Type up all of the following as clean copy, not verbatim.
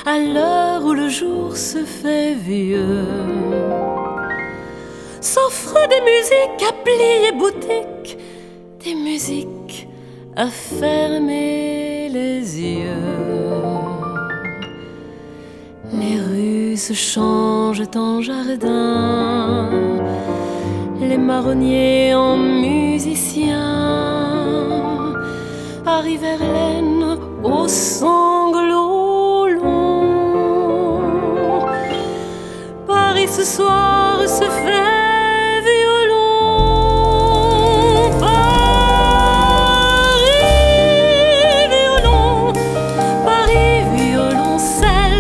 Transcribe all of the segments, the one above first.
à l'heure où le jour se fait vieux, s'offrent des musiques à plier boutique, des musiques à fermer les yeux. Les rues se changent en jardin, les marronniers en musiciens, Paris Verlaine aux sanglots longs. Paris ce soir se fait violon. Paris violon, Paris violoncelle,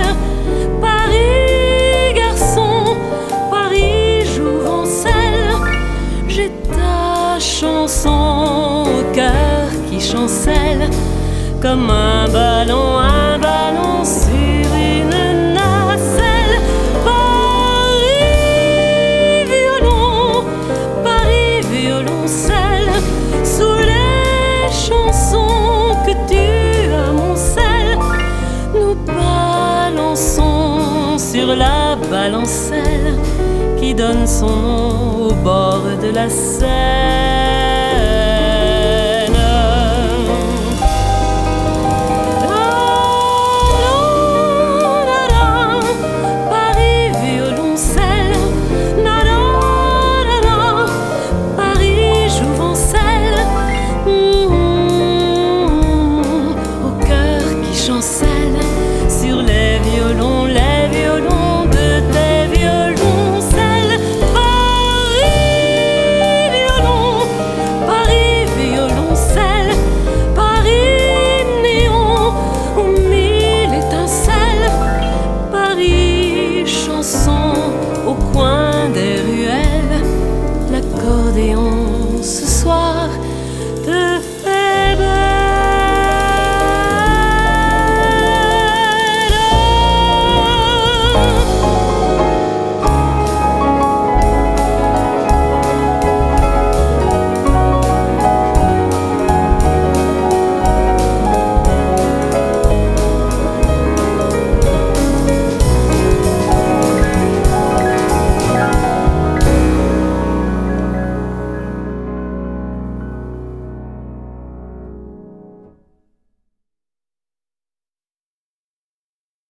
Paris garçon, Paris jouvencelle. J'ai ta chanson au cœur qui chancelle comme un ballon sur une nacelle. Paris violon, Paris violoncelle, sous les chansons que tu amoncelles, nous balançons sur la balancelle qui donne son nom au bord de la Seine.